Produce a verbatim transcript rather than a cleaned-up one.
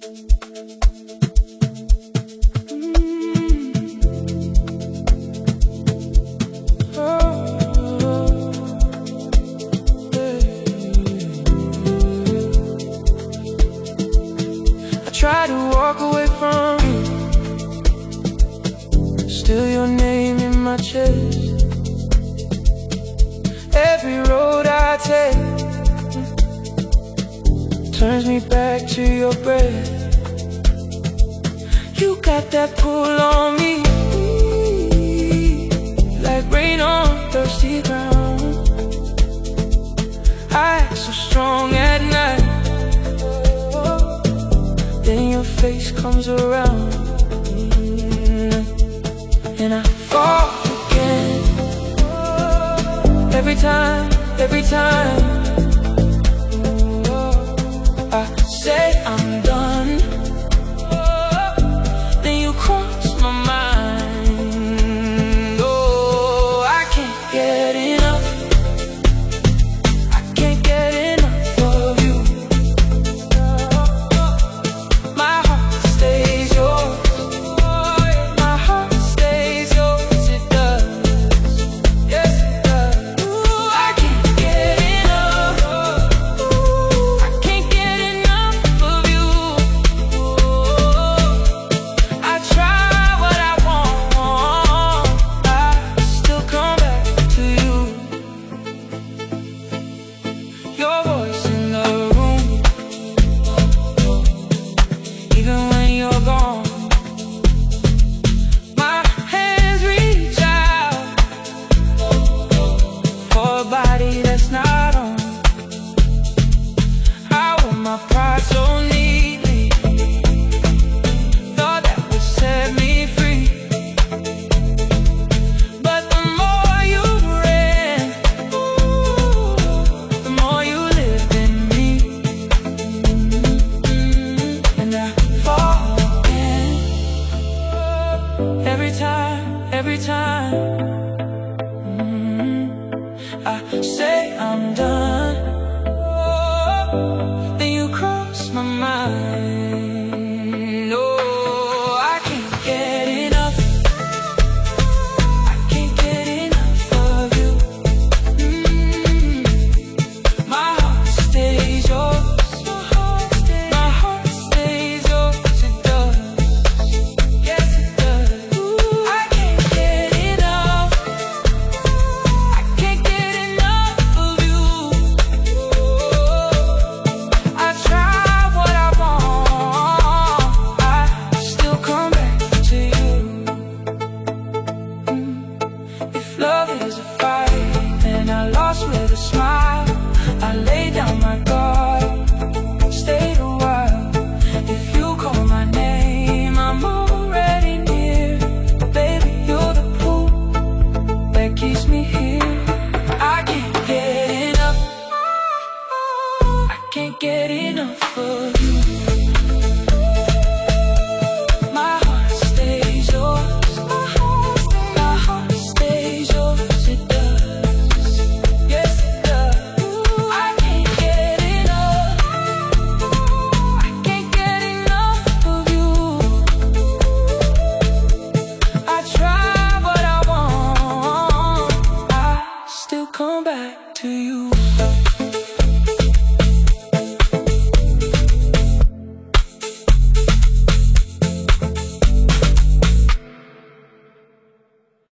Try to walk away from you, still your name in my chest. Every road I take turns me back to your breath. You got that pull on me, like rain on thirsty ground. I act so strong at night, then your face comes around, and I fall again. Every time, every time I say I'm done, then you cross my mind. Oh, I can't get enough, I can't get enough of you. My heart stays yours, my heart stays yours, it does, yes it does. Ooh, I can't get enough, ooh, I can't get enough of you. Ooh, I try what I want, I still come back to you. Your voice in the room, even when you're gone. My hands reach out for a body that's not on. I wear my pride so neatly, thought that would set me free. But the more you ran, the more you lived in me, and I fall again. Every time, every time